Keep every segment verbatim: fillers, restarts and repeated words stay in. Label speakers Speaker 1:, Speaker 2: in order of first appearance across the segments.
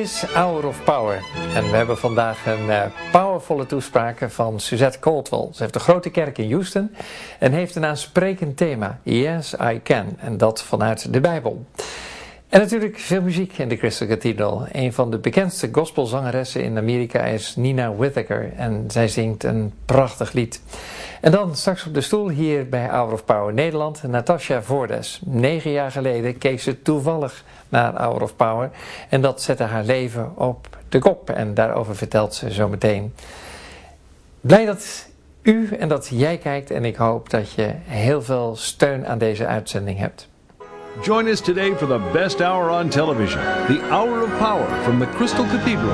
Speaker 1: is Hour of Power. En we hebben vandaag een uh, powervolle toespraak van Suzette Caldwell. Ze heeft een grote kerk in Houston en heeft een aansprekend thema. Yes, I Can. En dat vanuit de Bijbel. En natuurlijk veel muziek in de Crystal Cathedral. Een van de bekendste gospelzangeressen in Amerika is Nina Whittaker. En zij zingt een prachtig lied. En dan straks op de stoel hier bij Hour of Power Nederland, Natasja Voordes. Negen jaar geleden keek ze toevallig naar Hour of Power. En dat zette haar leven op de kop. En daarover vertelt ze zo meteen. Blij dat u en dat jij kijkt. En ik hoop dat je heel veel steun aan deze uitzending hebt.
Speaker 2: Join us today for the best hour on television, the Hour of Power from the Crystal Cathedral.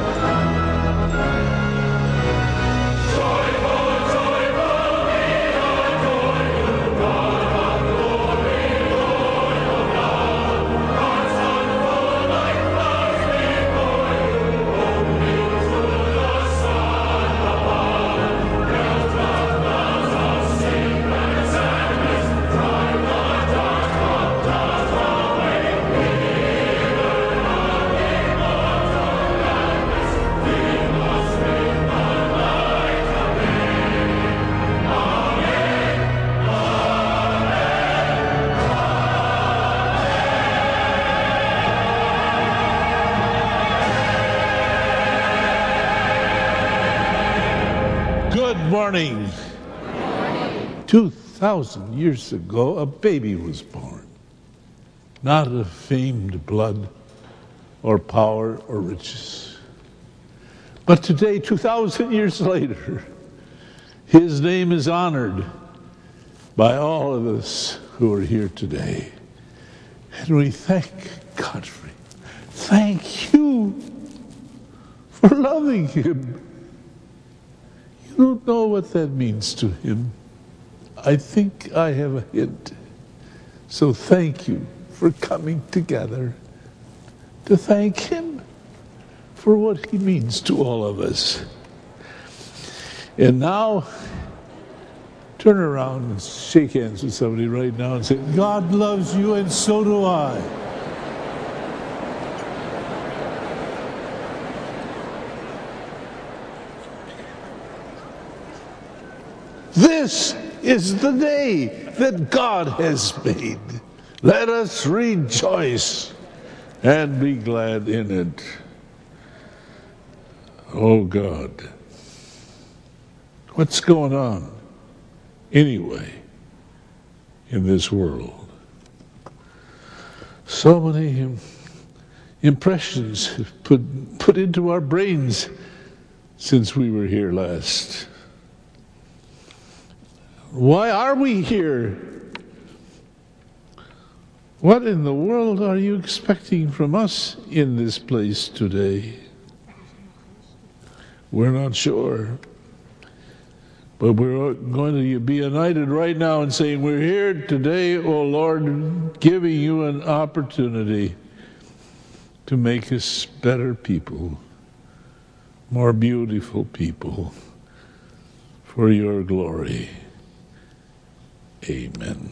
Speaker 3: Morning. Two thousand years ago, a baby was born, not of famed blood or power or riches. But today, two thousand years later, his name is honored by all of us who are here today. And we thank God for him. Thank you for loving him. You don't know what that means to him. I think I have a hint. So thank you for coming together to thank him for what he means to all of us. And now, turn around and shake hands with somebody right now and say, God loves you and so do I. This is the day that God has made. Let us rejoice and be glad in it. Oh God, what's going on anyway in this world? So many impressions put, put into our brains since we were here last. Why are we here? What in the world are you expecting from us in this place today? We're not sure. But we're going to be united right now in saying we're here today, oh Lord, giving you an opportunity to make us better people, more beautiful people for your glory. Amen.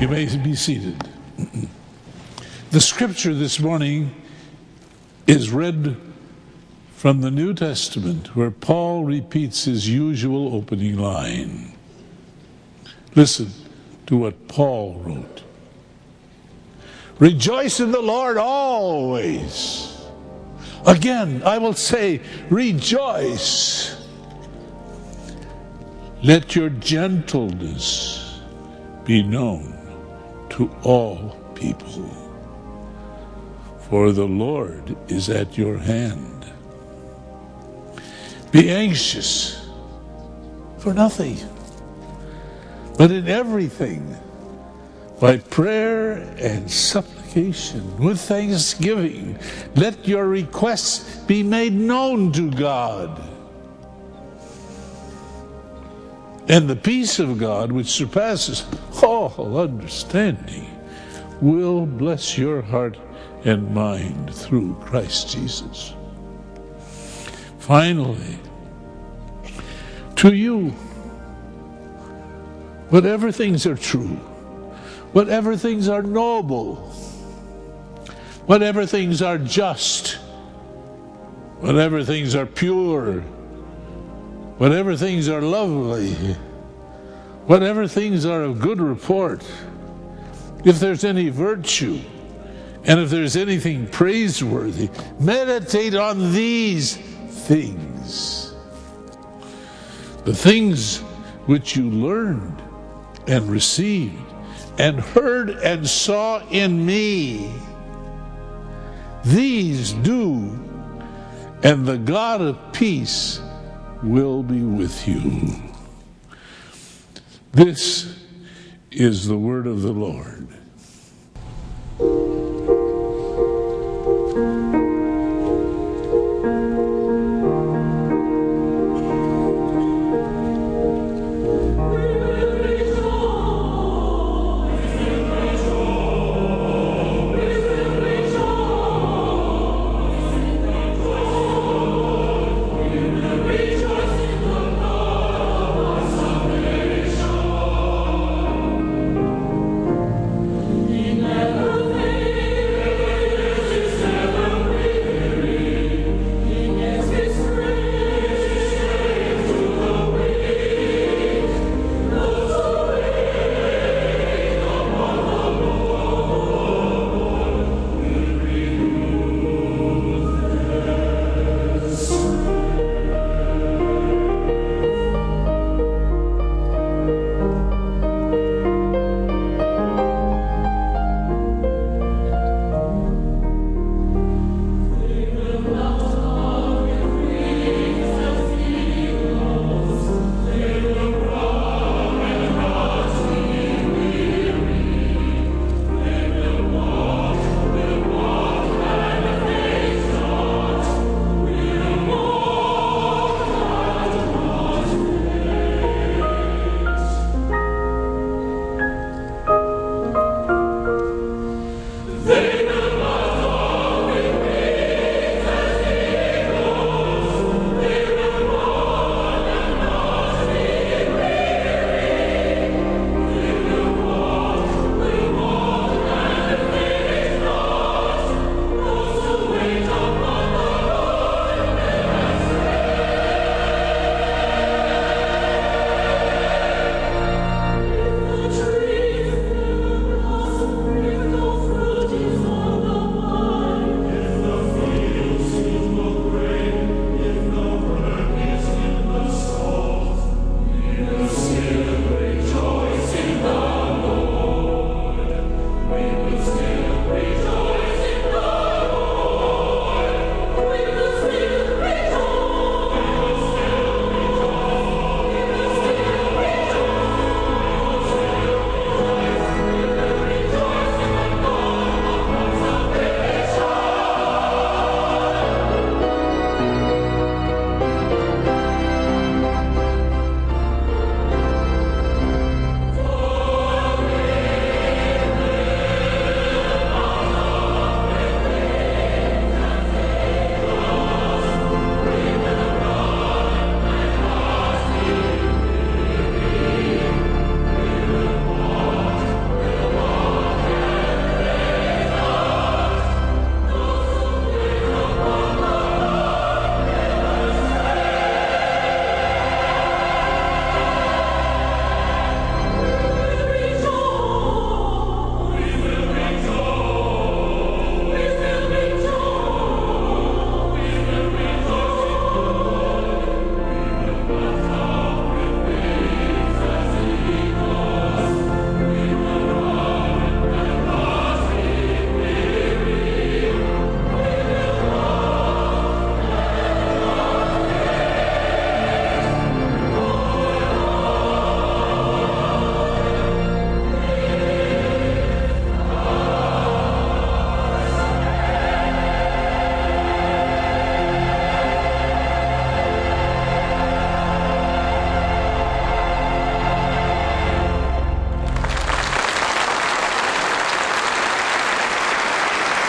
Speaker 3: You may be seated. The scripture this morning is read from the New Testament, where Paul repeats his usual opening line. Listen to what Paul wrote. Rejoice in the Lord always. Again, I will say, rejoice. Let your gentleness be known to all people, for the Lord is at your hand. Be anxious for nothing, but in everything, by prayer and supplication, with thanksgiving, let your requests be made known to God. And the peace of God, which surpasses all understanding, will bless your heart and mind through Christ Jesus. Finally, to you, whatever things are true, whatever things are noble, whatever things are just, whatever things are pure, whatever things are lovely, whatever things are of good report, if there's any virtue, and if there's anything praiseworthy, meditate on these things. The things which you learned and received and heard and saw in me, these do, and the God of peace will be with you. This is the word of the Lord.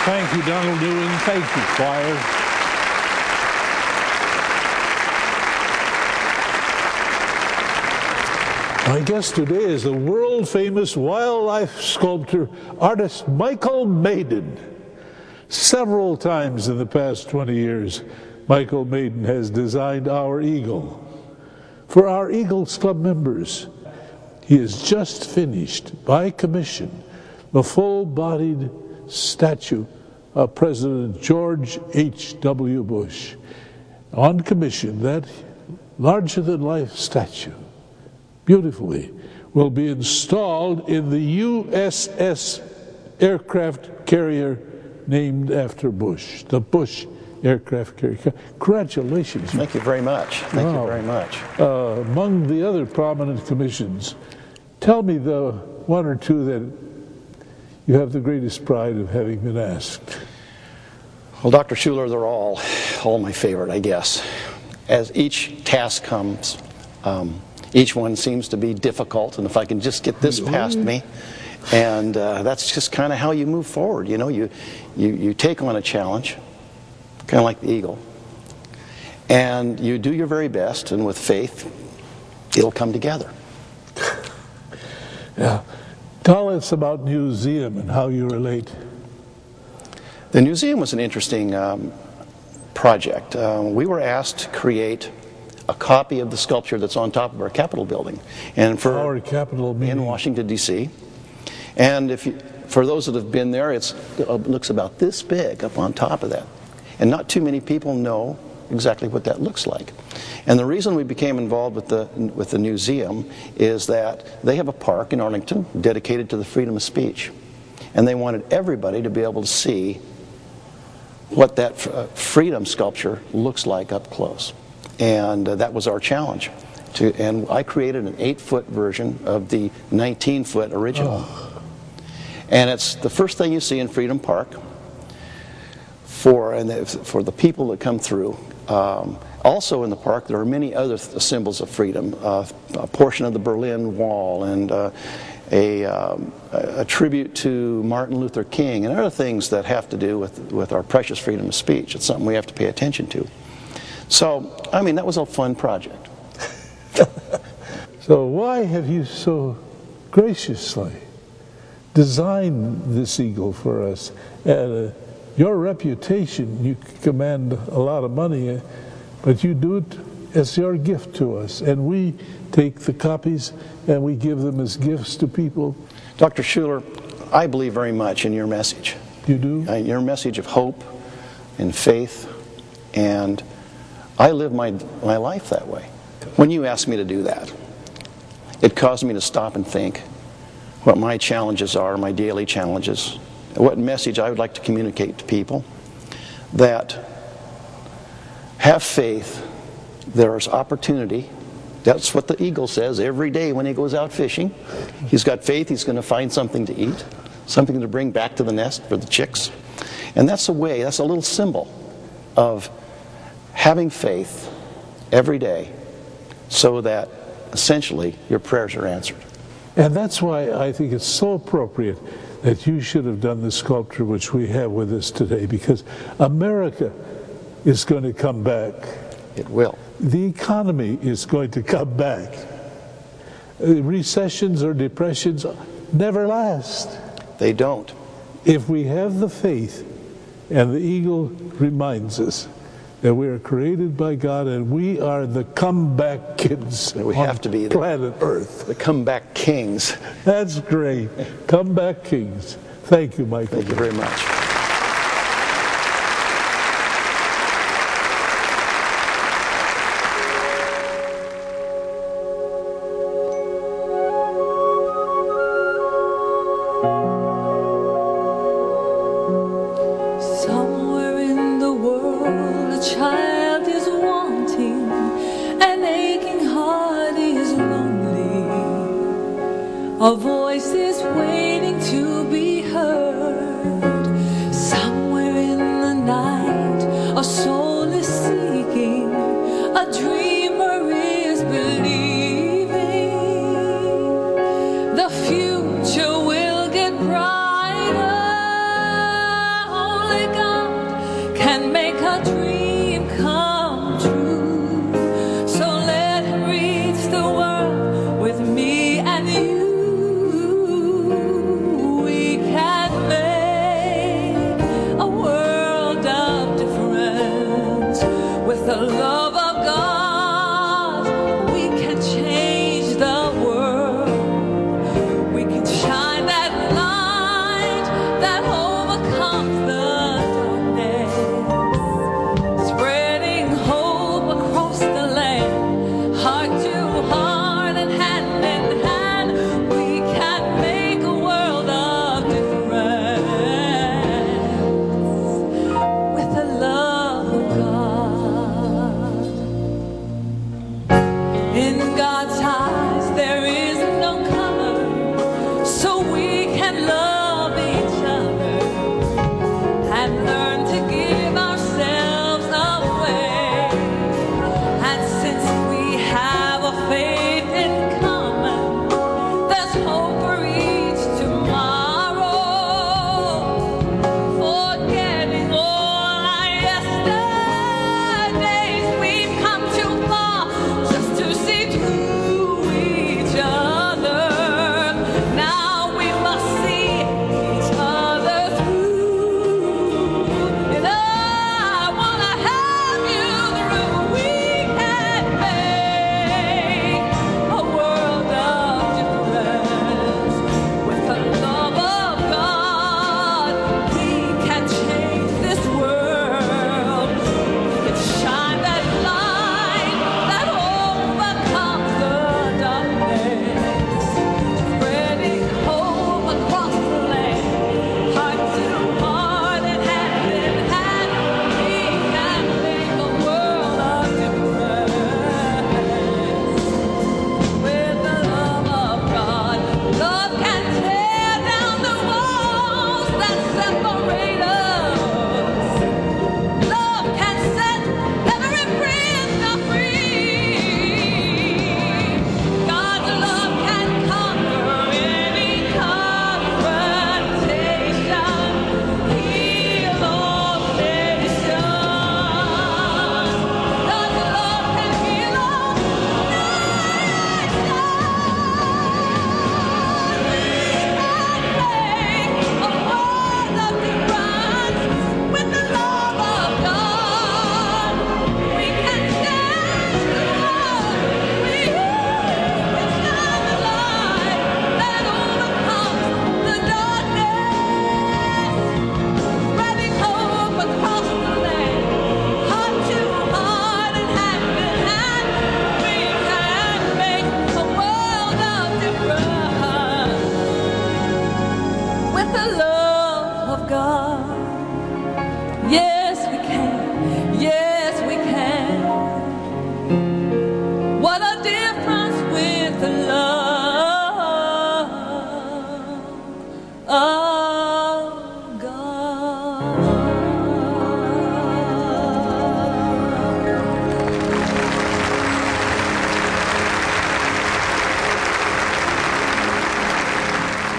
Speaker 3: Thank you, Donald Newman. Thank you, choir. My guest today is the world-famous wildlife sculptor, artist Michael Maiden. Several times in the past twenty years, Michael Maiden has designed our eagle. For our Eagles Club members, he has just finished, by commission, the full-bodied statue of President George H W Bush. On commission, that larger-than-life statue, beautifully, will be installed in the U S S aircraft carrier named after Bush, the Bush aircraft carrier. Congratulations.
Speaker 4: Thank you very much. Thank
Speaker 3: Wow.
Speaker 4: you very much.
Speaker 3: Uh, among the other prominent commissions, tell me the one or two that you have the greatest pride of having been asked.
Speaker 4: Well, Doctor Schuler, they're all, all my favorite, I guess. As each task comes, um, each one seems to be difficult, and if I can just get this past me, and uh, that's just kind of how you move forward. You know, you, you, you take on a challenge, kind of like the eagle, and you do your very best, and with faith, it'll come together.
Speaker 3: Yeah. Tell us about Museum and how you relate.
Speaker 4: The museum was an interesting um, project. Uh, we were asked to create a copy of the sculpture that's on top of our Capitol building, and for
Speaker 3: Our Capitol meeting.
Speaker 4: in Washington D C And if you, for those that have been there, it's, it looks about this big up on top of that, and not too many people know exactly what that looks like. And the reason we became involved with the with the museum is that they have a park in Arlington dedicated to the freedom of speech, and they wanted everybody to be able to see what that uh, freedom sculpture looks like up close. And uh, that was our challenge. To, and I created an eight-foot version of the nineteen-foot original. Oh. And it's the first thing you see in Freedom Park for, and the, for the people that come through. Um, also in the park, there are many other th- symbols of freedom. Uh, a portion of the Berlin Wall, and uh, a, um, a tribute to Martin Luther King, and other things that have to do with, with our precious freedom of speech. It's something we have to pay attention to. So, I mean, that was a fun project.
Speaker 3: So why have you so graciously designed this eagle for us? Uh, your reputation, you command a lot of money, uh, but you do it as your gift to us. And we take the copies and we give them as gifts to people.
Speaker 4: Doctor Schuler, I believe very much in your message.
Speaker 3: You do?
Speaker 4: Uh, your message of hope and faith, and I live my, my life that way. When you asked me to do that, it caused me to stop and think what my challenges are, my daily challenges, what message I would like to communicate to people, that have faith, there's opportunity. That's what the eagle says every day when he goes out fishing. He's got faith he's going to find something to eat, something to bring back to the nest for the chicks. And that's a way, that's a little symbol of having faith every day so that essentially your prayers are answered.
Speaker 3: And that's why I think it's so appropriate that you should have done the sculpture which we have with us today, because America is going to come back.
Speaker 4: It will.
Speaker 3: The economy is going to come back. Uh, recessions or depressions never last.
Speaker 4: They don't.
Speaker 3: If we have the faith, and the eagle reminds us that we are created by God and we are the comeback kids
Speaker 4: we
Speaker 3: on
Speaker 4: have to be the,
Speaker 3: planet Earth.
Speaker 4: The comeback kings.
Speaker 3: That's great. Comeback kings. Thank you, Michael.
Speaker 4: Thank you very much.
Speaker 5: Somewhere in the world, a child is wanting, an aching heart is lonely, a voice is waiting to be heard. Somewhere in the night, a soul is seeking, a dreamer is believing the future will get brighter.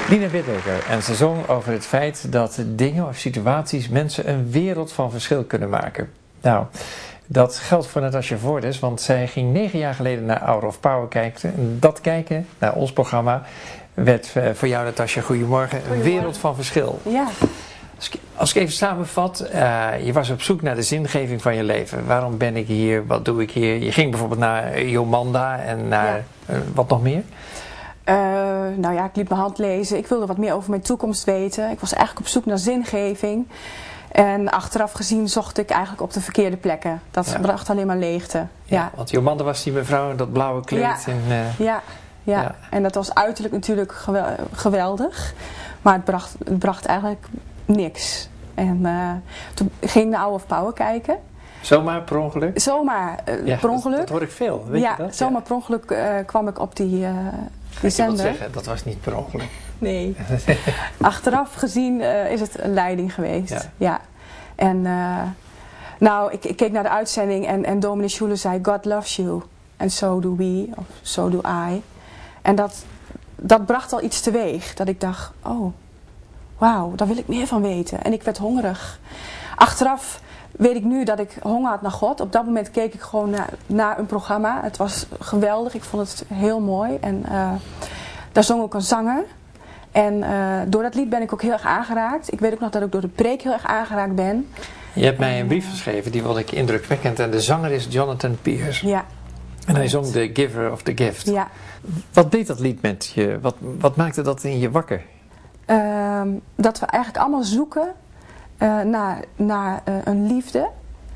Speaker 1: Lina Whittaker, en ze zong over het feit dat dingen of situaties mensen een wereld van verschil kunnen maken. Nou, dat geldt voor Natasja Voordes, want zij ging negen jaar geleden naar Hour of Power kijken. En dat kijken naar ons programma werd uh, voor jou, Natasja, goedemorgen, een wereld van verschil.
Speaker 6: Ja.
Speaker 1: Als ik, als ik even samenvat, uh, je was op zoek naar de zingeving van je leven. Waarom ben ik hier? Wat doe ik hier? Je ging bijvoorbeeld naar Jomanda en naar ja. uh, wat nog meer?
Speaker 6: Uh, nou ja, ik liet mijn hand lezen. Ik wilde wat meer over mijn toekomst weten. Ik was eigenlijk op zoek naar zingeving. En achteraf gezien zocht ik eigenlijk op de verkeerde plekken. Dat ja. bracht alleen maar leegte. Ja,
Speaker 1: ja. Want Jomanda was die mevrouw in dat blauwe kleed.
Speaker 6: Ja,
Speaker 1: en, uh,
Speaker 6: ja, ja. ja. En dat was uiterlijk natuurlijk geweldig. Maar het bracht, het bracht eigenlijk niks. En uh, toen ging ik naar Hour of Power kijken.
Speaker 1: Zomaar per ongeluk?
Speaker 6: Zomaar uh,
Speaker 1: ja,
Speaker 6: per ongeluk.
Speaker 1: Dat, dat hoor ik veel, weet
Speaker 6: ja,
Speaker 1: je dat?
Speaker 6: Zomaar
Speaker 1: ja.
Speaker 6: per ongeluk uh, kwam ik op die, uh, die
Speaker 1: zender. Ik wil
Speaker 6: zender.
Speaker 1: zeggen, dat was niet per ongeluk.
Speaker 6: Nee. Achteraf gezien uh, is het een leiding geweest. Ja. ja. En uh, nou, ik, ik keek naar de uitzending en, en Dominee Schuller zei, God loves you. And so do we, of so do I. En dat, dat bracht al iets teweeg. Dat ik dacht, oh, wauw, daar wil ik meer van weten. En ik werd hongerig. Achteraf weet ik nu dat ik honger had naar God. Op dat moment keek ik gewoon naar, naar een programma. Het was geweldig. Ik vond het heel mooi. En uh, daar zong ook een zanger. En uh, door dat lied ben ik ook heel erg aangeraakt. Ik weet ook nog dat ik door de preek heel erg aangeraakt ben.
Speaker 1: Je hebt mij een brief geschreven, die vond ik indrukwekkend. En de zanger is Jonathan Pierce.
Speaker 6: Ja.
Speaker 1: En hij zong The Giver of the Gift.
Speaker 6: Ja.
Speaker 1: Wat deed dat lied met je? Wat, wat maakte dat in je wakker?
Speaker 6: Uh, dat we eigenlijk allemaal zoeken uh, naar, naar uh, een liefde.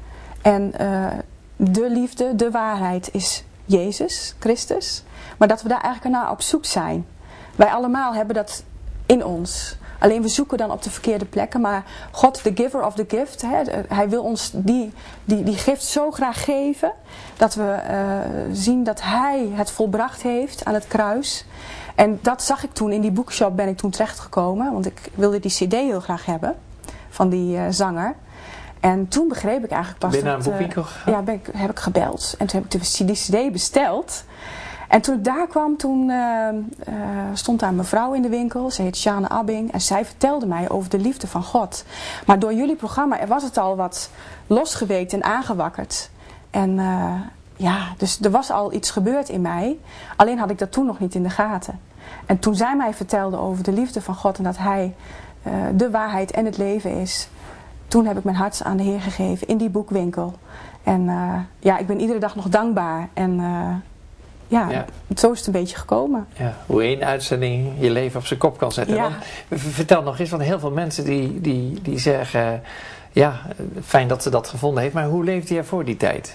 Speaker 6: En uh, de liefde, de waarheid is Jezus Christus. Maar dat we daar eigenlijk naar op zoek zijn. Wij allemaal hebben dat in ons. Alleen we zoeken dan op de verkeerde plekken. Maar God, the giver of the gift, hè, hij wil ons die, die, die gift zo graag geven. Dat we uh, zien dat hij het volbracht heeft aan het kruis. En dat zag ik toen in die boekshop, ben ik toen terechtgekomen. Want ik wilde die cd heel graag hebben. Van die uh, zanger. En toen begreep ik eigenlijk pas.
Speaker 1: Ben je naar
Speaker 6: dat,
Speaker 1: een boekwinkel
Speaker 6: uh,
Speaker 1: gegaan?
Speaker 6: Ja, ben ik, heb ik gebeld. En toen heb ik de, die cd besteld. En toen ik daar kwam, toen uh, uh, stond daar een mevrouw in de winkel. Ze heet Sjane Abbing. En zij vertelde mij over de liefde van God. Maar door jullie programma was het al wat losgeweekt en aangewakkerd. En uh, ja, dus er was al iets gebeurd in mij. Alleen had ik dat toen nog niet in de gaten. En toen zij mij vertelde over de liefde van God en dat hij uh, de waarheid en het leven is. Toen heb ik mijn hart aan de Heer gegeven in die boekwinkel. En uh, ja, ik ben iedere dag nog dankbaar. En uh, ja, ja, zo is het een beetje gekomen.
Speaker 1: Ja, hoe één uitzending je leven op zijn kop kan zetten.
Speaker 6: Ja.
Speaker 1: Want, vertel nog eens, want heel veel mensen die, die, die zeggen, ja, fijn dat ze dat gevonden heeft. Maar hoe leefde je voor die tijd?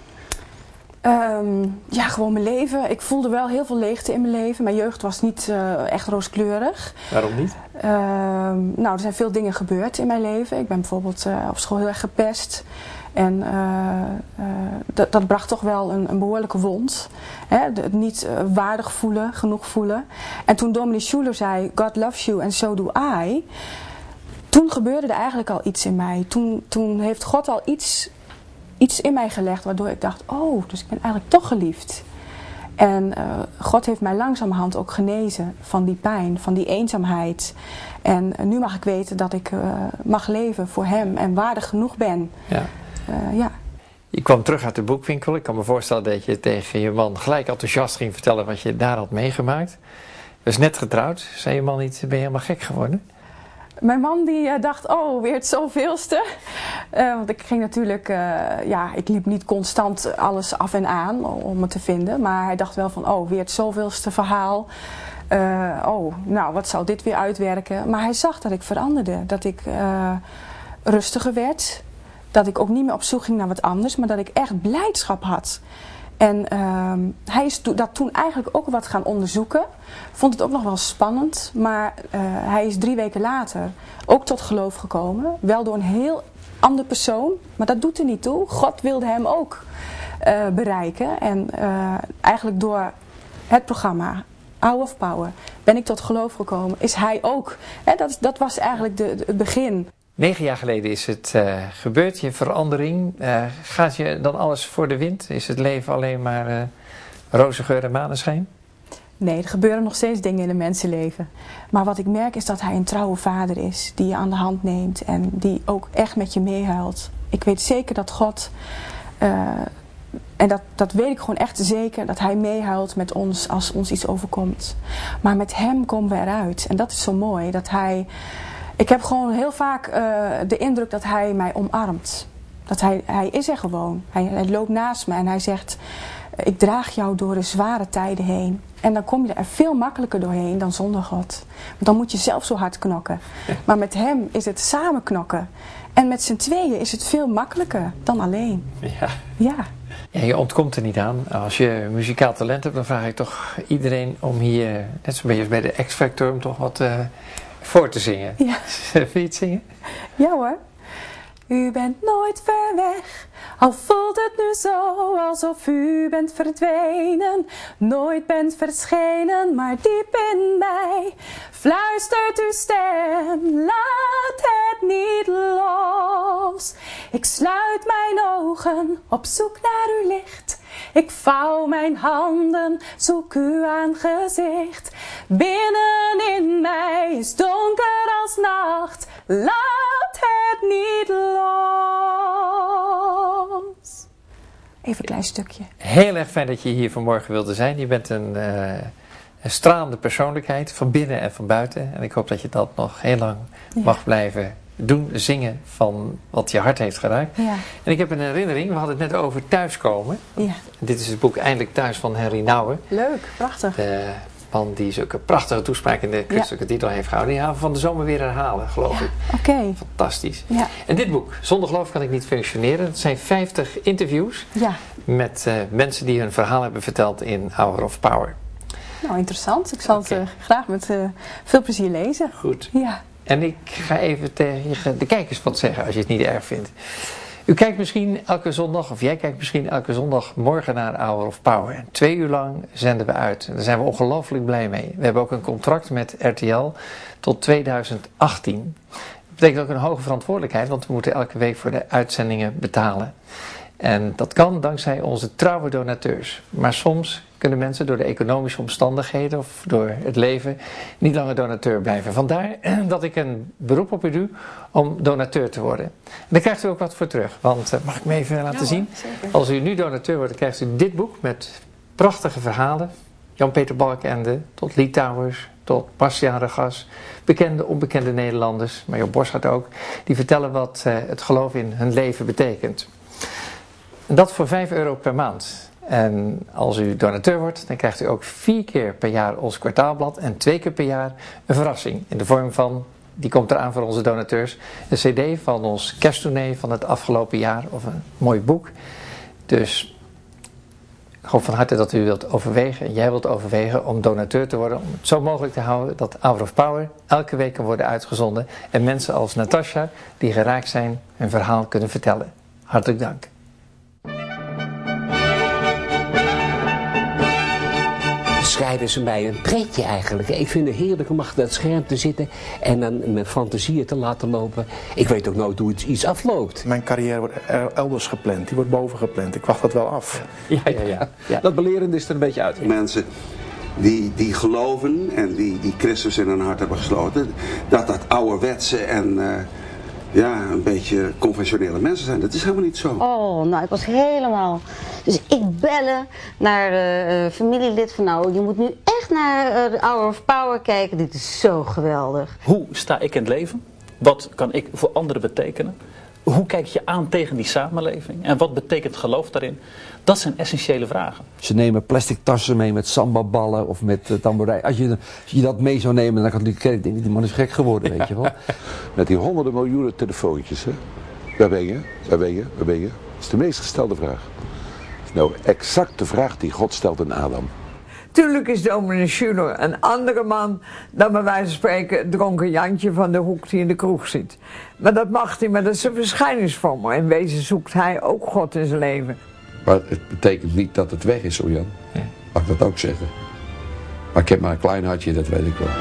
Speaker 6: Um, ja, gewoon mijn leven. Ik voelde wel heel veel leegte in mijn leven. Mijn jeugd was niet uh, echt rooskleurig.
Speaker 1: Waarom niet?
Speaker 6: Um, nou, er zijn veel dingen gebeurd in mijn leven. Ik ben bijvoorbeeld uh, op school heel erg gepest. En uh, uh, dat, dat bracht toch wel een, een behoorlijke wond. Hè? De, het niet uh, waardig voelen, genoeg voelen. En toen Dominee Schuller zei, God loves you and so do I. Toen gebeurde er eigenlijk al iets in mij. Toen, toen heeft God al iets... iets in mij gelegd waardoor ik dacht, oh, dus ik ben eigenlijk toch geliefd. En uh, God heeft mij langzamerhand ook genezen van die pijn, van die eenzaamheid. En uh, nu mag ik weten dat ik uh, mag leven voor hem en waardig genoeg ben.
Speaker 1: Ja.
Speaker 6: Uh, ja.
Speaker 1: Je kwam terug uit de boekwinkel. Ik kan me voorstellen dat je tegen je man gelijk enthousiast ging vertellen wat je daar had meegemaakt. Je was net getrouwd. Zei je man niet, ben je helemaal gek geworden?
Speaker 6: Mijn man die uh, dacht, oh, weer het zoveelste. Uh, want ik ging natuurlijk, uh, ja, ik liep niet constant alles af en aan om me te vinden. Maar hij dacht wel van, oh, weer het zoveelste verhaal. Uh, oh, nou, wat zal dit weer uitwerken? Maar hij zag dat ik veranderde. Dat ik uh, rustiger werd. Dat ik ook niet meer op zoek ging naar wat anders. Maar dat ik echt blijdschap had. En uh, hij is to- dat toen eigenlijk ook wat gaan onderzoeken. Vond het ook nog wel spannend. Maar uh, hij is drie weken later ook tot geloof gekomen. Wel door een heel ander persoon. Maar dat doet er niet toe. God wilde hem ook uh, bereiken. En uh, eigenlijk door het programma Hour of Power ben ik tot geloof gekomen. Is hij ook. Hè, dat, dat was eigenlijk de, de, het begin.
Speaker 1: Negen jaar geleden is het uh, gebeurd, je verandering. Uh, gaat je dan alles voor de wind? Is het leven alleen maar uh, roze geur en maneschijn?
Speaker 6: Nee, er gebeuren nog steeds dingen in een mensenleven. Maar wat ik merk is dat hij een trouwe vader is. Die je aan de hand neemt en die ook echt met je meehuilt. Ik weet zeker dat God... Uh, en dat, dat weet ik gewoon echt zeker. Dat hij meehuilt met ons als ons iets overkomt. Maar met hem komen we eruit. En dat is zo mooi. Dat hij... Ik heb gewoon heel vaak uh, de indruk dat hij mij omarmt. Dat hij, hij is er gewoon. Hij, hij loopt naast me en hij zegt... Ik draag jou door de zware tijden heen. En dan kom je er veel makkelijker doorheen dan zonder God. Want dan moet je zelf zo hard knokken. Maar met hem is het samen knokken. En met z'n tweeën is het veel makkelijker dan alleen.
Speaker 1: Ja.
Speaker 6: Ja.
Speaker 1: Ja, je ontkomt er niet aan. Als je muzikaal talent hebt, dan vraag ik toch iedereen om hier, net zo'n beetje als bij de X-Factor, om toch wat uh, voor te zingen.
Speaker 6: Ja.
Speaker 1: Wil je het zingen?
Speaker 6: Ja hoor. U bent nooit ver weg, al voelt het nu zo alsof u bent verdwenen. Nooit bent verschenen, maar diep in mij fluistert uw stem, laat het niet los. Ik sluit mijn ogen op zoek naar uw licht. Ik vouw mijn handen, zoek uw aangezicht. Binnenin mij is donker als nacht, laat het niet los. Even een klein stukje.
Speaker 1: Heel erg fijn dat je hier vanmorgen wilde zijn. Je bent een, uh, een stralende persoonlijkheid, van binnen en van buiten. En ik hoop dat je dat nog heel lang ja. mag blijven doen, zingen van wat je hart heeft geraakt.
Speaker 6: Ja.
Speaker 1: En ik heb een herinnering, we hadden het net over thuiskomen.
Speaker 6: Ja.
Speaker 1: Dit is het boek Eindelijk Thuis van Henry Nouwen.
Speaker 6: Leuk, prachtig.
Speaker 1: De man die zulke prachtige toespraak in de christelijke ja. titel heeft gehouden. Die gaan we van de zomer weer herhalen, geloof
Speaker 6: ja.
Speaker 1: ik.
Speaker 6: Oké. Okay.
Speaker 1: Fantastisch.
Speaker 6: Ja.
Speaker 1: En dit boek, Zonder geloof kan ik niet functioneren. Het zijn vijftig interviews
Speaker 6: ja.
Speaker 1: met uh, mensen die hun verhaal hebben verteld in Hour of Power.
Speaker 6: Nou, interessant. Ik zal okay. het uh, graag met uh, veel plezier lezen.
Speaker 1: Goed.
Speaker 6: Ja.
Speaker 1: En ik ga even tegen de kijkers wat zeggen, als je het niet erg vindt. U kijkt misschien elke zondag, of jij kijkt misschien elke zondagmorgen naar Hour of Power. En twee uur lang zenden we uit. En daar zijn we ongelooflijk blij mee. We hebben ook een contract met R T L tot tweeduizend achttien. Dat betekent ook een hoge verantwoordelijkheid, want we moeten elke week voor de uitzendingen betalen. En dat kan dankzij onze trouwe donateurs. Maar soms kunnen mensen door de economische omstandigheden of door het leven niet langer donateur blijven. Vandaar dat ik een beroep op u doe om donateur te worden. En daar krijgt u ook wat voor terug. Want, uh, mag ik me even laten ja, zien? Zeker. Als u nu donateur wordt, dan krijgt u dit boek met prachtige verhalen. Jan-Peter Balkenende, tot Lee Towers, tot Bastiaan Regas. Bekende, onbekende Nederlanders, maar Job Boschart ook. Die vertellen wat uh, het geloof in hun leven betekent. En dat voor vijf euro per maand. En als u donateur wordt, dan krijgt u ook vier keer per jaar ons kwartaalblad en twee keer per jaar een verrassing. In de vorm van, die komt eraan voor onze donateurs, een cd van ons kersttournee van het afgelopen jaar of een mooi boek. Dus ik hoop van harte dat u wilt overwegen en jij wilt overwegen om donateur te worden. Om het zo mogelijk te houden dat Hour of Power elke week kan worden uitgezonden. En mensen als Natasja, die geraakt zijn, hun verhaal kunnen vertellen. Hartelijk dank.
Speaker 7: Schrijven ze mij een pretje eigenlijk. Ik vind het heerlijk om achter dat scherm te zitten en dan mijn fantasieën te laten lopen. Ik weet ook nooit hoe het iets afloopt.
Speaker 8: Mijn carrière wordt elders gepland, die wordt boven gepland. Ik wacht dat wel af.
Speaker 1: Ja, ja, ja. ja.
Speaker 9: Dat belerende is er een beetje uit.
Speaker 10: Mensen die, die geloven en die, die Christus in hun hart hebben gesloten, dat dat ouderwetse en uh, ja, een beetje conventionele mensen zijn. Dat is helemaal niet zo.
Speaker 11: Oh, nou, ik was helemaal... Dus ik bellen naar de uh, familielid van nou, je moet nu echt naar uh, de Hour of Power kijken. Dit is zo geweldig.
Speaker 9: Hoe sta ik in het leven? Wat kan ik voor anderen betekenen? Hoe kijk je aan tegen die samenleving? En wat betekent geloof daarin? Dat zijn essentiële vragen.
Speaker 12: Ze nemen plastic tassen mee met sambaballen of met uh, tamboerijn. Als je, als je dat mee zou nemen, dan kan die kerk denken, die man is gek geworden, weet je wel.
Speaker 3: Met die honderden miljoenen telefoontjes, hè? Waar ben je? Waar ben je? Waar ben je? Dat is de meest gestelde vraag. Nou, exact de vraag die God stelt aan Adam.
Speaker 13: Tuurlijk is dominee Schuller een andere man dan bij wijze van spreken het dronken Jantje van de hoek die in de kroeg zit. Maar dat mag hij, maar dat is een verschijningsvorm. In wezen zoekt hij ook God in zijn leven.
Speaker 3: Maar het betekent niet dat het weg is, hoor Jan. Ja. Mag ik dat ook zeggen? Maar ik heb maar een klein hartje, dat weet ik wel.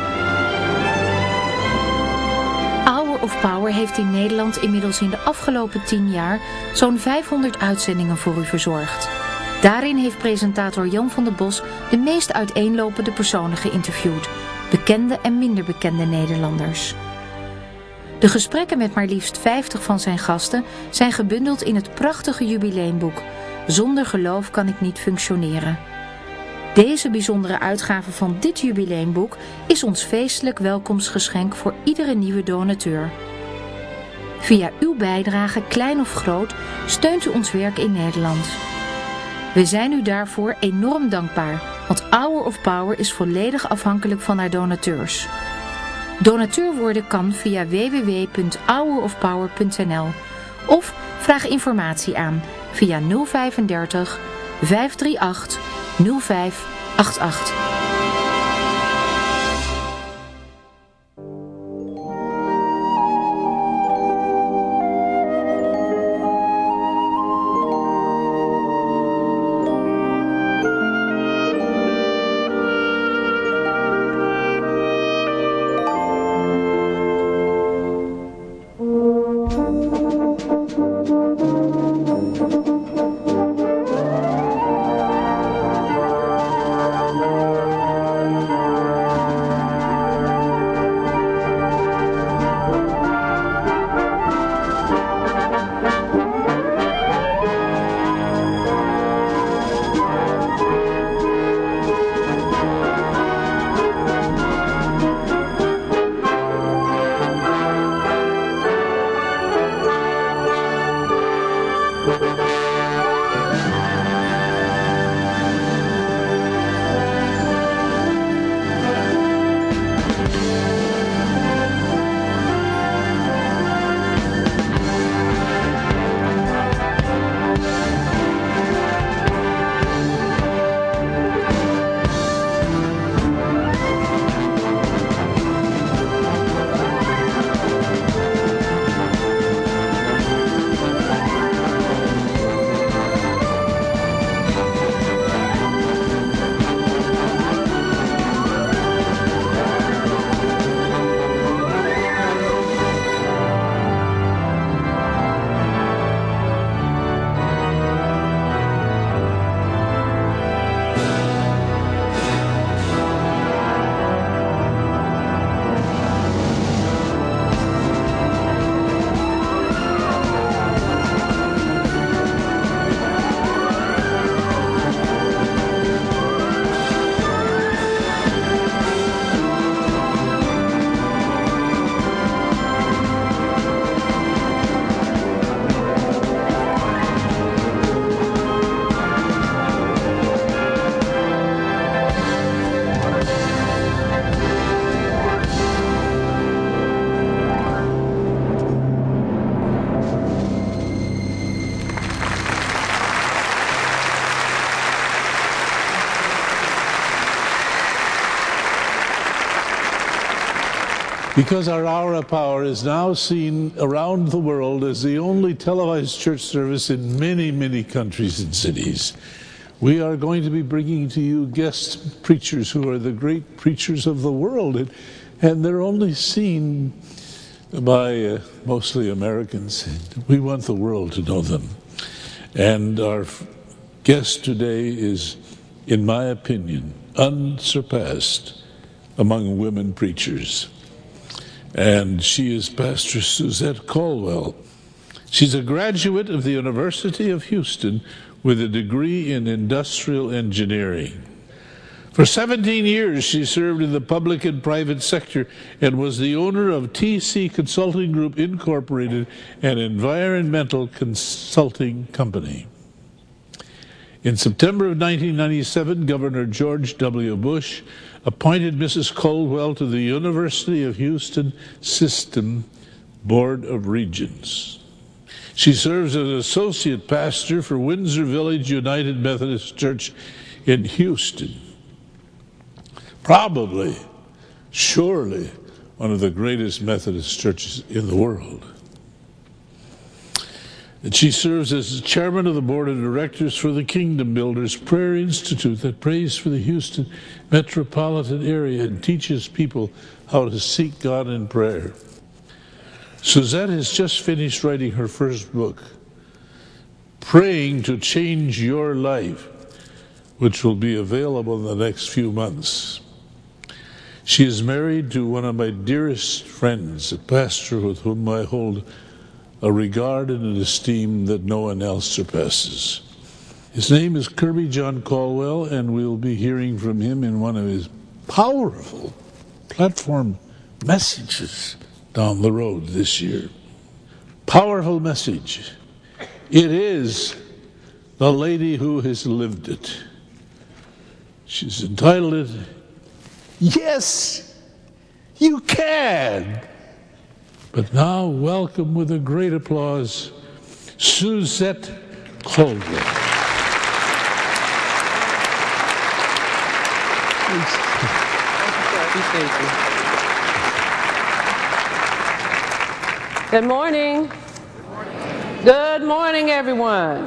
Speaker 14: Hour of Power heeft in Nederland inmiddels in de afgelopen tien jaar zo'n vijfhonderd uitzendingen voor u verzorgd. Daarin heeft presentator Jan van der Bos de meest uiteenlopende personen geïnterviewd, bekende en minder bekende Nederlanders. De gesprekken met maar liefst vijftig van zijn gasten zijn gebundeld in het prachtige jubileumboek Zonder geloof kan ik niet functioneren. Deze bijzondere uitgave van dit jubileumboek is ons feestelijk welkomstgeschenk voor iedere nieuwe donateur. Via uw bijdrage, klein of groot, steunt u ons werk in Nederland. We zijn u daarvoor enorm dankbaar, want Hour of Power is volledig afhankelijk van haar donateurs. Donateur worden kan via w w w punt hour of power punt n l of vraag informatie aan via nul vijfendertig vijf drie acht nul vijf acht acht.
Speaker 3: Because our Hour of Power is now seen around the world as the only televised church service in many, many countries and cities, we are going to be bringing to you guest preachers who are the great preachers of the world. And, and they're only seen by uh, mostly Americans. We want the world to know them. And our guest today is, in my opinion, unsurpassed among women preachers. And she is Pastor Suzette Caldwell. She's a graduate of the University of Houston with a degree in industrial engineering. For seventeen years, she served in the public and private sector and was the owner of T C Consulting Group Incorporated, an environmental consulting company. In September of nineteen ninety-seven, Governor George W. Bush appointed Missus Caldwell to the University of Houston System Board of Regents. She serves as associate pastor for Windsor Village United Methodist Church in Houston. Probably, surely, one of the greatest Methodist churches in the world. And she serves as chairman of the board of directors for the Kingdom Builders Prayer Institute that prays for the Houston metropolitan area and teaches people how to seek God in prayer. Suzette has just finished writing her first book, Praying to Change Your Life. which will be available in the next few months. She is married to one of my dearest friends, a pastor with whom I hold a regard and an esteem that no one else surpasses. His name is Kirby John Caldwell, and we'll be hearing from him in one of his powerful platform messages down the road this year. Powerful message. It is the lady who has lived it. She's entitled it, Yes, You Can. But now, welcome with a great applause, Suzette Caldwell.
Speaker 15: Good morning. Good morning, everyone.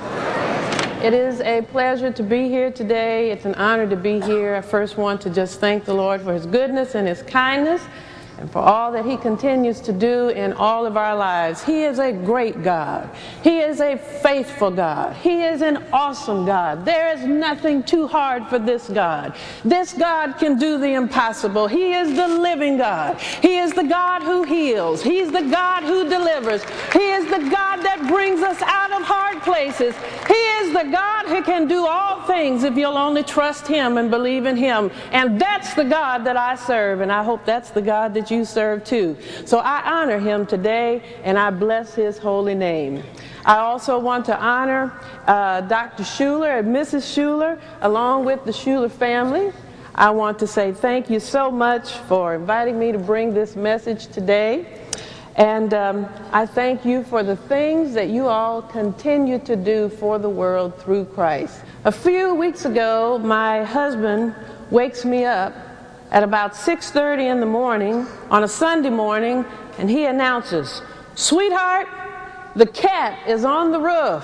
Speaker 15: It is a pleasure to be here today. It's an honor to be here. I first want to just thank the Lord for His goodness and His kindness, and for all that He continues to do in all of our lives. He is a great God. He is a faithful God. He is an awesome God. There is nothing too hard for this God. This God can do the impossible. He is the living God. He is the God who heals. He's the God who delivers. He is the God that brings us out of hard places. He is the God who can do all things if you'll only trust Him and believe in Him. And that's the God that I serve, and I hope that's the God that you serve too. So I honor Him today, and I bless His holy name. I also want to honor uh, Doctor Schuler and Missus Schuler, along with the Schuler family. I want to say thank you so much for inviting me to bring this message today. And um, I thank you for the things that you all continue to do for the world through Christ. A few weeks ago, my husband wakes me up at about six thirty in the morning on a Sunday morning, and he announces, "Sweetheart, the cat is on the roof."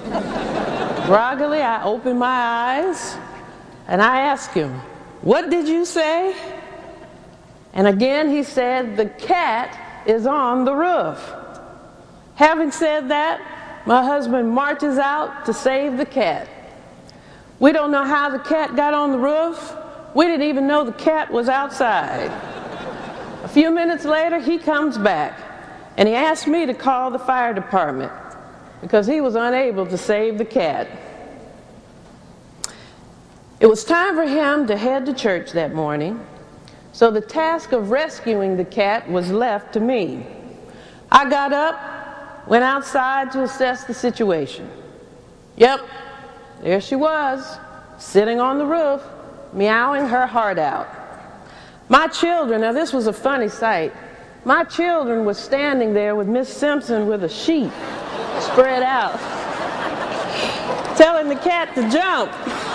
Speaker 15: Groggily, I open my eyes and I ask him, "What did you say?" And again he said, "The cat is on the roof." Having said that, my husband marches out to save the cat. We don't know how the cat got on the roof. We didn't even know the cat was outside. A few minutes later, he comes back, and he asked me to call the fire department because he was unable to save the cat. It was time for him to head to church that morning, so the task of rescuing the cat was left to me. I got up, went outside to assess the situation. Yep, there she was, sitting on the roof, meowing her heart out. My children, now this was a funny sight, my children were standing there with Miss Simpson with a sheet spread out, telling the cat to jump.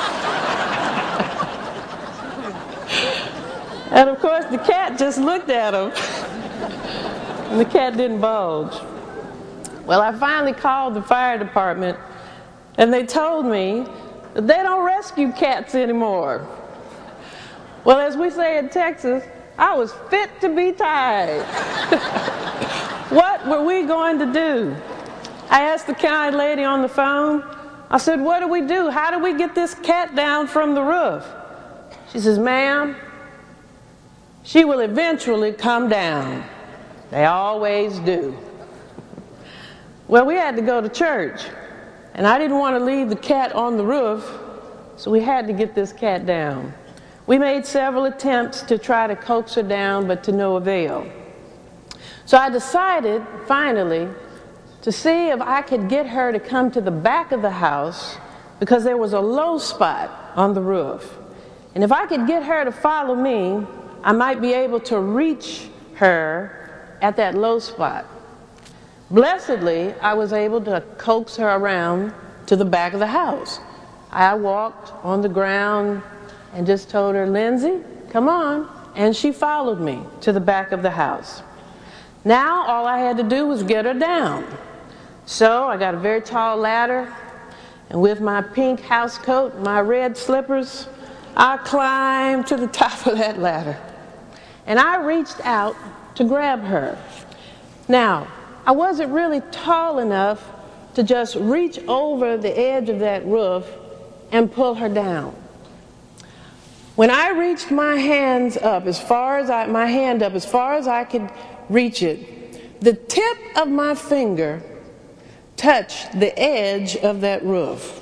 Speaker 15: And of course the cat just looked at him, and the cat didn't budge. Well, I finally called the fire department, and they told me that they don't rescue cats anymore. Well, as we say in Texas, I was fit to be tied. What were we going to do? I asked the kind lady on the phone, I said, "What do we do? How do we get this cat down from the roof?" She says, "Ma'am, she will eventually come down. They always do." Well, we had to go to church, and I didn't want to leave the cat on the roof, so we had to get this cat down. We made several attempts to try to coax her down, but to no avail. So I decided, finally, to see if I could get her to come to the back of the house, because there was a low spot on the roof. And if I could get her to follow me, I might be able to reach her at that low spot. Blessedly, I was able to coax her around to the back of the house. I walked on the ground and just told her, "Lindsay, come on." And she followed me to the back of the house. Now all I had to do was get her down. So I got a very tall ladder, and with my pink house coat and my red slippers, I climbed to the top of that ladder. And I reached out to grab her. Now, I wasn't really tall enough to just reach over the edge of that roof and pull her down. When I reached my hands up as far as I, my hand up as far as I could reach it, the tip of my finger touched the edge of that roof.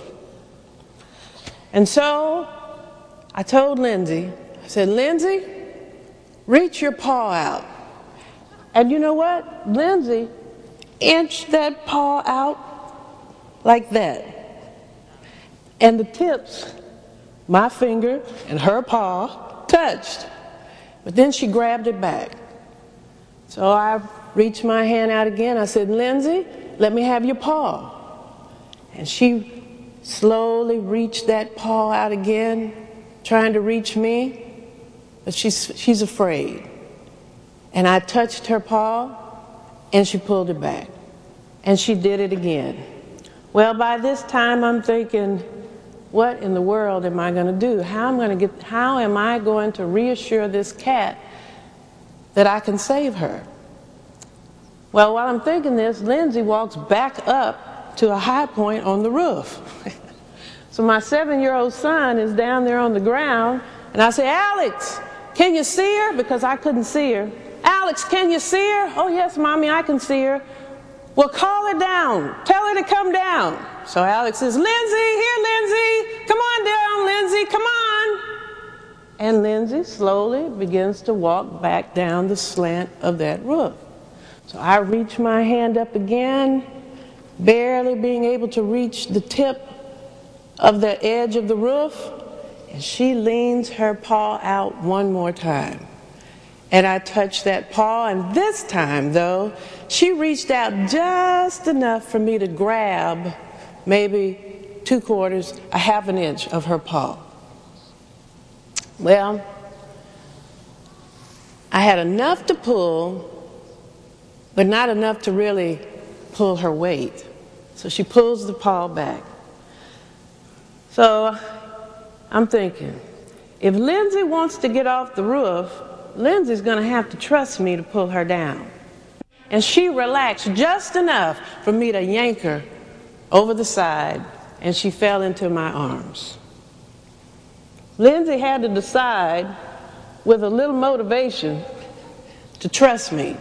Speaker 15: And so I told Lindsay, I said, Lindsay, reach your paw out. And you know what? Lindsay inched that paw out like that. And the tips, my finger and her paw, touched. But then she grabbed it back. So I reached my hand out again. I said, Lindsay, let me have your paw. And she slowly reached that paw out again, trying to reach me. But she's, she's afraid. And I touched her paw, and she pulled it back. And she did it again. Well, by this time, I'm thinking, what in the world am I going to do? How am I going to get? How am I going to reassure this cat that I can save her? Well, while I'm thinking this, Lindsay walks back up to a high point on the roof. So my seven-year-old son is down there on the ground, and I say, Alex, can you see her? Because I couldn't see her. Alex, can you see her? Oh, yes, Mommy, I can see her. Well, call her down. Tell her to come down. So Alex says, Lindsay, here, Lindsay. Come on down, Lindsay, come on. And Lindsay slowly begins to walk back down the slant of that roof. So I reach my hand up again, barely being able to reach the tip of the edge of the roof, and she leans her paw out one more time. And I touched that paw, and this time, though, she reached out just enough for me to grab maybe two quarters, a half an inch of her paw. Well, I had enough to pull, but not enough to really pull her weight. So she pulls the paw back. So I'm thinking, if Lindsay wants to get off the roof, Lindsay's going to have to trust me to pull her down. And she relaxed just enough for me to yank her over the side, and she fell into my arms. Lindsay had to decide, with a little motivation, to trust me.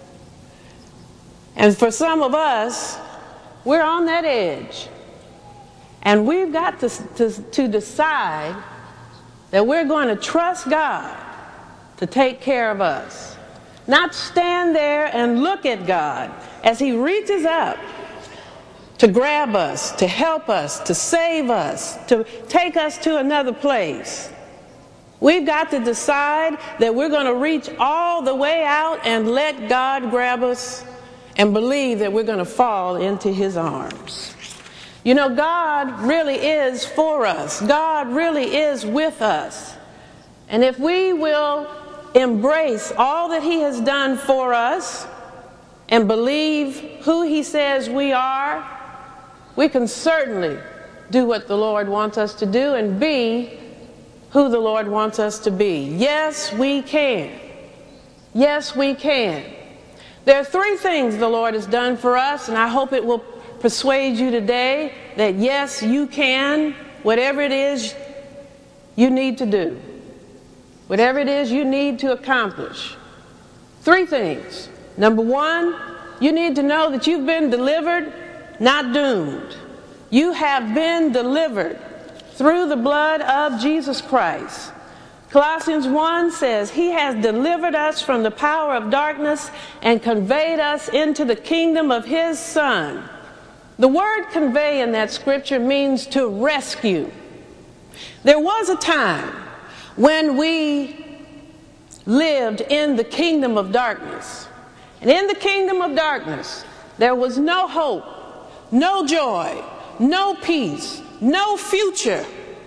Speaker 15: And for some of us, we're on that edge. And we've got to, to, to decide that we're going to trust God to take care of us. Not stand there and look at God as He reaches up to grab us, to help us, to save us, to take us to another place. We've got to decide that we're going to reach all the way out and let God grab us and believe that we're going to fall into His arms. You know, God really is for us. God really is with us. And if we will embrace all that He has done for us and believe who He says we are, we can certainly do what the Lord wants us to do and be who the Lord wants us to be. Yes, we can. Yes, we can. There are three things the Lord has done for us, and I hope it will persuade you today that yes, you can, whatever it is you need to do, whatever it is you need to accomplish. Three things. Number one, you need to know that you've been delivered, not doomed. You have been delivered through the blood of Jesus Christ. Colossians one says, He has delivered us from the power of darkness and conveyed us into the kingdom of His Son. The word convey in that scripture means to rescue. There was a time when we lived in the kingdom of darkness. And in the kingdom of darkness, there was no hope, no joy, no peace, no future,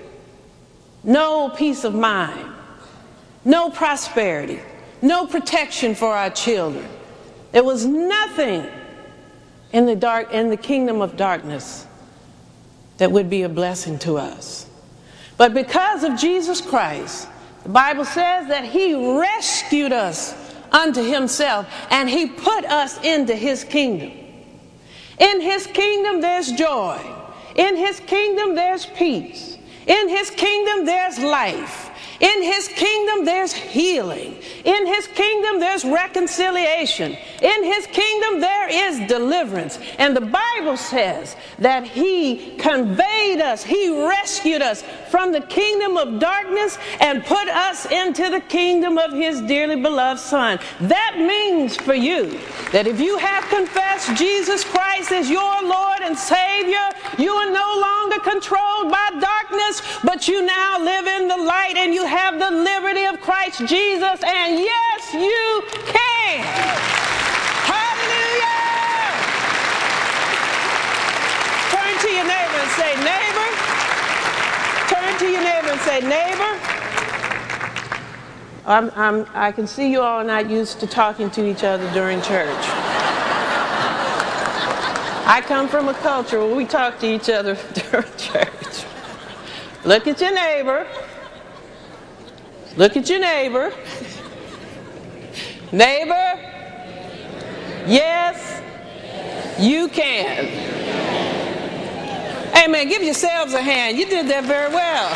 Speaker 15: no peace of mind, no prosperity, no protection for our children. There was nothing in the dark, in the kingdom of darkness that would be a blessing to us. But because of Jesus Christ, the Bible says that He rescued us unto Himself and He put us into His kingdom. In His kingdom there's joy. In His kingdom there's peace. In his kingdom, there's life. In his kingdom, there's healing. In his kingdom, there's reconciliation. In his kingdom, there is deliverance. And the Bible says that he conveyed us, he rescued us from the kingdom of darkness and put us into the kingdom of his dearly beloved Son. That means for you that if you have confessed Jesus Christ as your Lord and Savior, you are no longer controlled by darkness, but you now live in the light and you have the liberty of Christ Jesus, and yes, you can. Hallelujah! Turn to your neighbor and say, neighbor. Turn to your neighbor and say, neighbor. I'm, I'm, I can see you all are not used to talking to each other during church. I come from a culture where we talk to each other during church. Look at your neighbor. Look at your neighbor. Neighbor, yes, you can. Amen. Give yourselves a hand. You did that very well.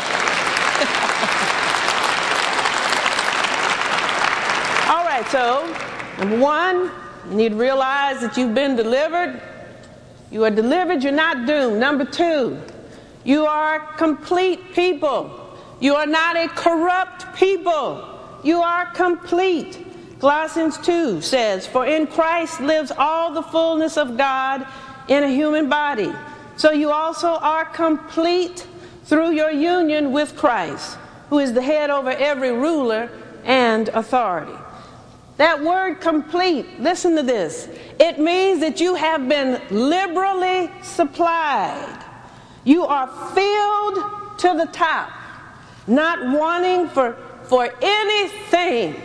Speaker 15: All right, so number one, you need to realize that you've been delivered. You are delivered, you're not doomed. Number two, you are complete people. You are not a corrupt people. You are complete. Colossians two says, for in Christ lives all the fullness of God in a human body. So you also are complete through your union with Christ, who is the head over every ruler and authority. That word complete, listen to this. It means that you have been liberally supplied. You are filled to the top. Not wanting for, for anything.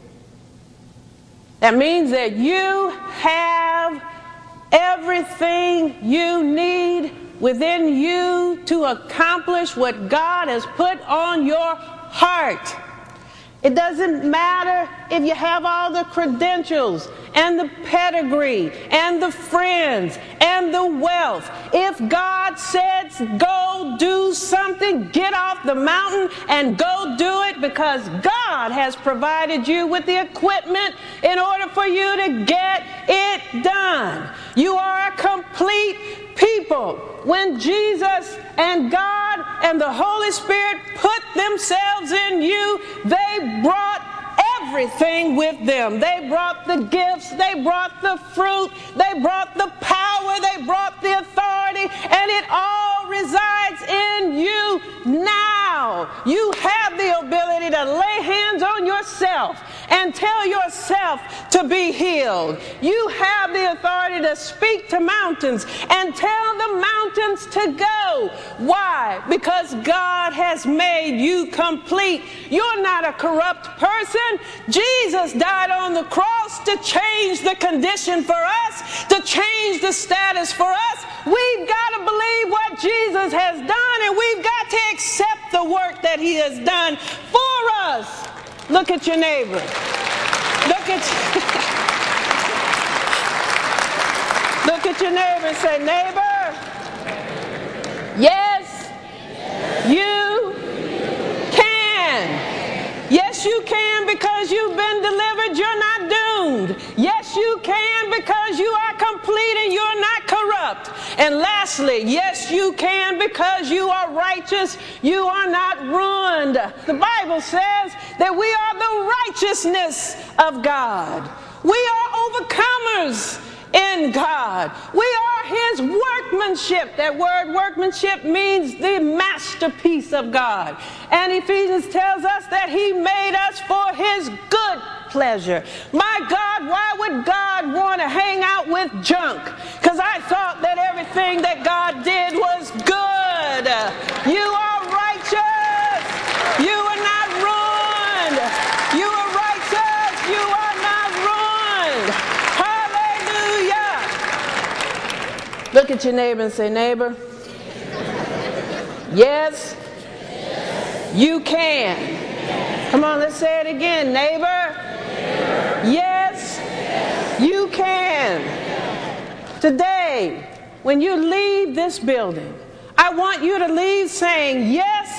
Speaker 15: That means that you have everything you need within you to accomplish what God has put on your heart. It doesn't matter if you have all the credentials and the pedigree and the friends and the wealth. If God says go do something, get off the mountain and go do it, because God has provided you with the equipment in order for you to get it done. You are a complete people. When Jesus and God and the Holy Spirit put themselves in you, they brought everything with them. They brought the gifts, they brought the fruit, they brought the power, they brought the authority, and it all resides in you now. You have the ability to lay hands on yourself and tell yourself to be healed. You have the authority to speak to mountains and tell the mountains to go. Why? Because God has made you complete. You're not a corrupt person. Jesus died on the cross to change the condition for us, to change the status for us. We've got to believe what Jesus has done, and we've got to accept the work that he has done for us. Look at your neighbor. Look at Look at your neighbor and say, neighbor, yes, you can. Yes, you can, because you've been delivered. You're not doomed. Yes, you can, because you are complete and you're not corrupt. And lastly, yes, you can, because you are righteous. You are not ruined. The Bible says that we are the righteousness of God. We are overcomers in God. We are his workmanship. That word workmanship means the masterpiece of God. And Ephesians tells us that he made us for his good pleasure. My God, why would God want to hang out with junk? Because I thought that everything that God did was good. You are righteous. You are not ruined. You are righteous. You are not ruined. Hallelujah. Look at your neighbor and say, neighbor, yes, you can. Come on, let's say it again. Neighbor, yes, you can. Today, when you leave this building, I want you to leave saying, yes,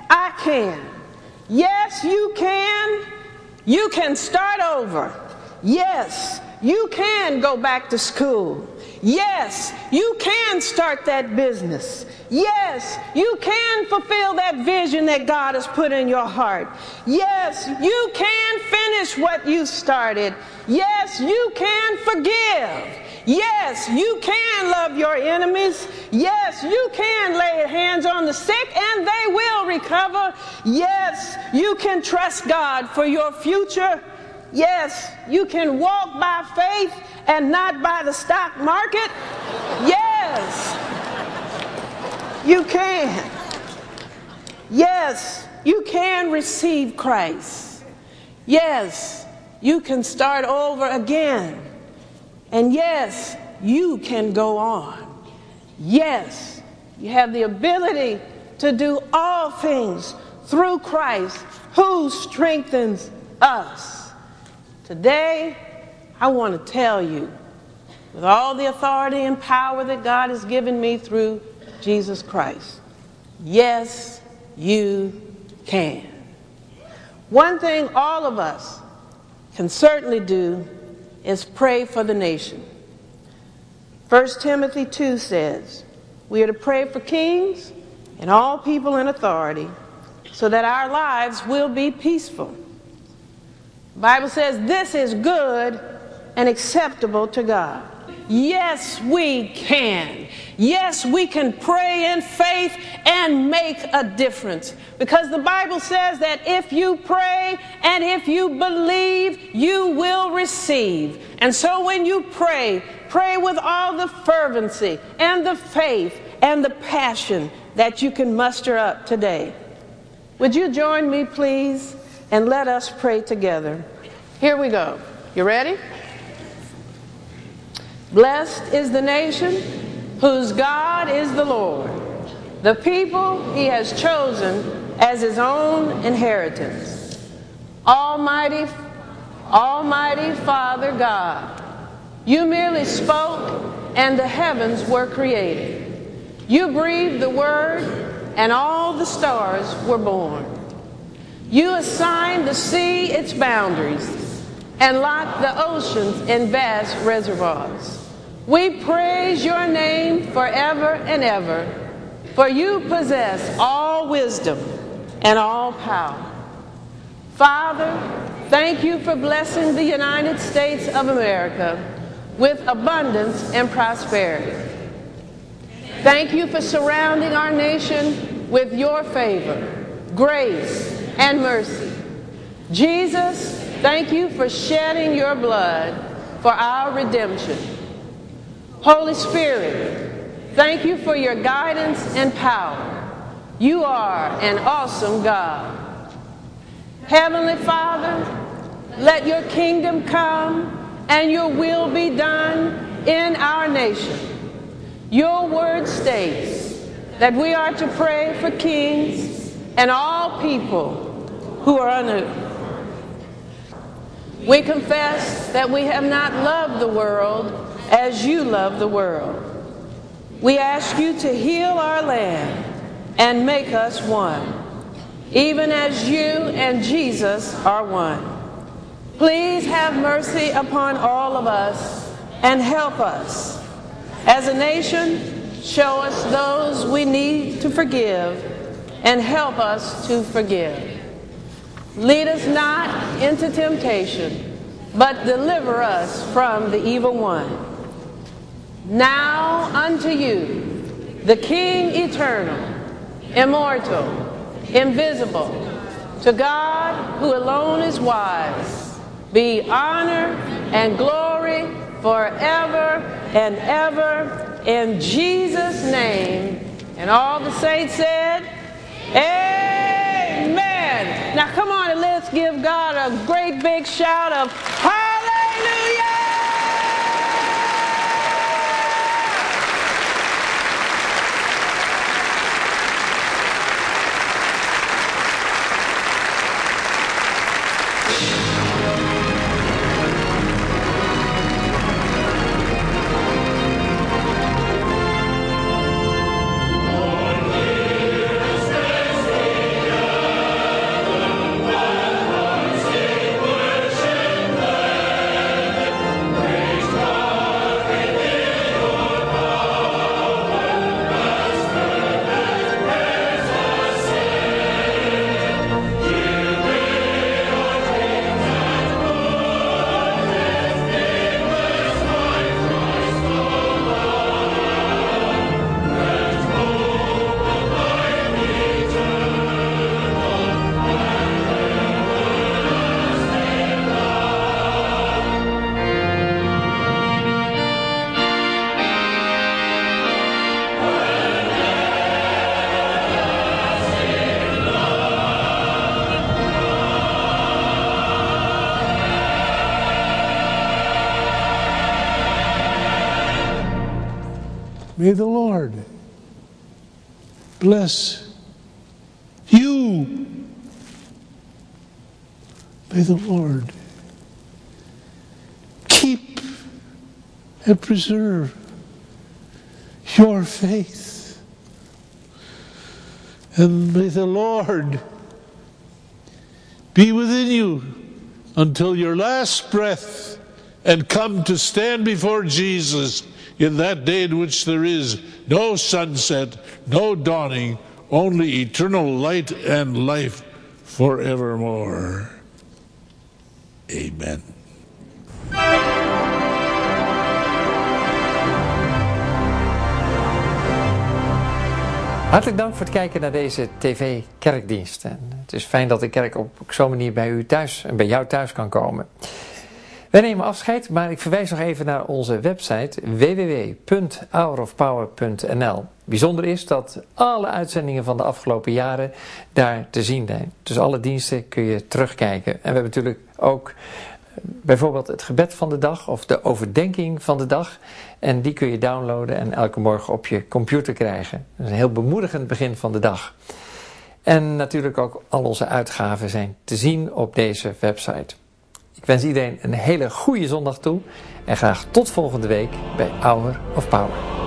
Speaker 15: I can. Yes, you can. You can start over. Yes, you can go back to school. Yes, you can start that business. Yes, you can fulfill that vision that God has put in your heart. Yes, you can finish what you started. Yes, you can forgive. Yes, you can love your enemies. Yes, you can lay hands on the sick and they will recover. Yes, you can trust God for your future. Yes, you can walk by faith and not by the stock market. Yes, you can. Yes, you can receive Christ. Yes, you can start over again. And yes, you can go on. Yes, you have the ability to do all things through Christ who strengthens us. Today, I want to tell you, with all the authority and power that God has given me through Jesus Christ, yes, you can. One thing all of us can certainly do is pray for the nation. First Timothy two says, we are to pray for kings and all people in authority so that our lives will be peaceful. The Bible says this is good and acceptable to God. Yes, we can. Yes, we can pray in faith and make a difference. Because the Bible says that if you pray and if you believe, you will receive. And so when you pray, pray with all the fervency and the faith and the passion that you can muster up today. Would you join me, please, and let us pray together. Here we go. You ready? Blessed is the nation whose God is the Lord, the people he has chosen as his own inheritance. Almighty, Almighty Father God, you merely spoke and the heavens were created. You breathed the word and all the stars were born. You assigned the sea its boundaries and locked the oceans in vast reservoirs. We praise your name forever and ever, for you possess all wisdom and all power. Father, thank you for blessing the United States of America with abundance and prosperity. Thank you for surrounding our nation with your favor, grace, and mercy. Jesus, thank you for shedding your blood for our redemption. Holy Spirit, thank you for your guidance and power. You are an awesome God. Heavenly Father, let your kingdom come and your will be done in our nation. Your word states that we are to pray for kings and all people who are on earth. We confess that we have not loved the world as you love the world. We ask you to heal our land and make us one, even as you and Jesus are one. Please have mercy upon all of us and help us. As a nation, show us those we need to forgive and help us to forgive. Lead us not into temptation, but deliver us from the evil one. Now unto you, the King eternal, immortal, invisible, to God who alone is wise, be honor and glory forever and ever, in Jesus' name. And all the saints said, amen. Now come on and let's give God a great big shout of hallelujah.
Speaker 3: May the Lord bless you. May the Lord keep and preserve your faith. And may the Lord be within you until your last breath, and come to stand before Jesus in that day in which there is no sunset, no dawning, only eternal light and life forevermore. Amen.
Speaker 1: Hartelijk dank voor het kijken naar deze tv-kerkdienst. En het is fijn dat de kerk op zo'n manier bij u thuis en bij jou thuis kan komen. Wij nemen afscheid, maar ik verwijs nog even naar onze website w w w punt hour of power punt n l. Bijzonder is dat alle uitzendingen van de afgelopen jaren daar te zien zijn. Dus alle diensten kun je terugkijken. En we hebben natuurlijk ook bijvoorbeeld het gebed van de dag of de overdenking van de dag. En die kun je downloaden en elke morgen op je computer krijgen. Dat is een heel bemoedigend begin van de dag. En natuurlijk ook al onze uitgaven zijn te zien op deze website. Ik wens iedereen een hele goede zondag toe en graag tot volgende week bij Hour of Power.